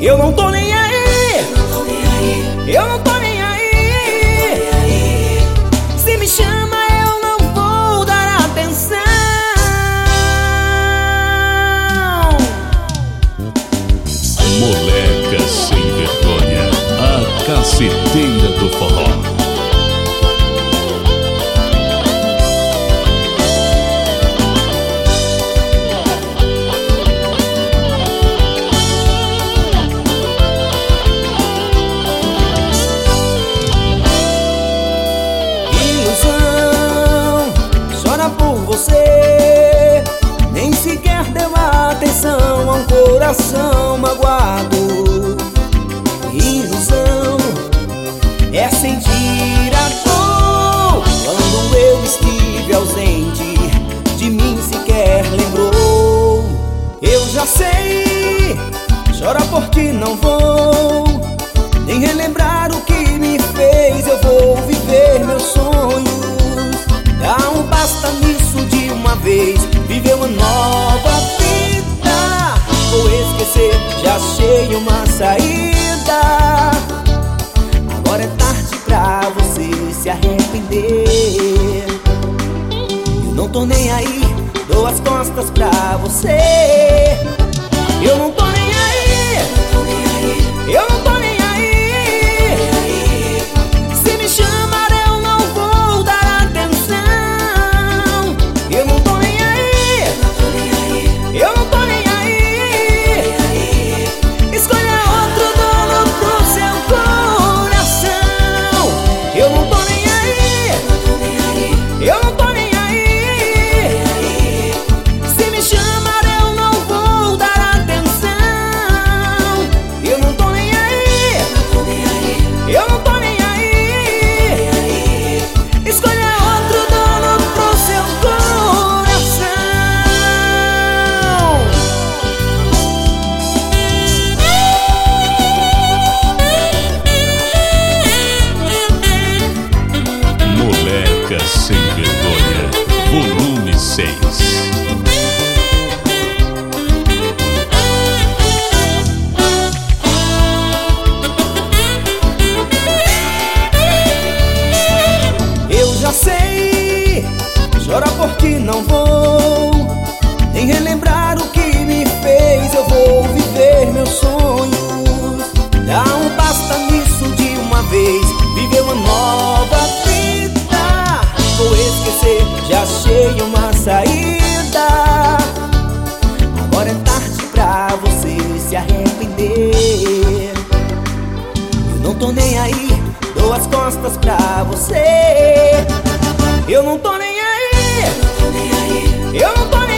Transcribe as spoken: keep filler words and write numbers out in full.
Eu não tô nem aí, eu não tô nem aí. Se me chama eu não vou dar atenção. Moleca sem vergonha, a caceteira do forró. Por você, nem sequer deu atenção a um coração magoado. Ilusão é sentir a dor quando eu estive ausente, de mim sequer lembrou. Eu já sei, chorar por ti não vou, nem relembrar o que me fez. Eu vou viver meus sonhos. Dá um basta nisso de uma vez, viver uma nova vida. Vou esquecer, já achei uma saída. Agora é tarde pra você se arrepender. Eu não tô nem aí, dou as costas pra você. Eu não tô nem aí, eu não tô nem aí. Se me chamar eu não vou dar atenção. Eu não tô nem aí, eu não tô nem aí. Escolha outro dono pro seu coração. Eu não tô nem aí, eu não tô nem aí. Se me chamar eu não vou dar atenção. Eu não tô nem aí, eu não tô nem aí. Escolha outro dono pro seu coração. Moleca sem vergonha, volume seis. Eu já sei, chorar por ti não vou, nem relembrar o que me fez. Eu vou viver meus sonhos. Dá um basta nisso de uma vez, viver uma nova vida. Vou esquecer, já achei uma saída. Agora é tarde pra você se arrepender. Eu não tô nem aí, dou as costas pra você. Eu não tô nem aí, eu não tô nem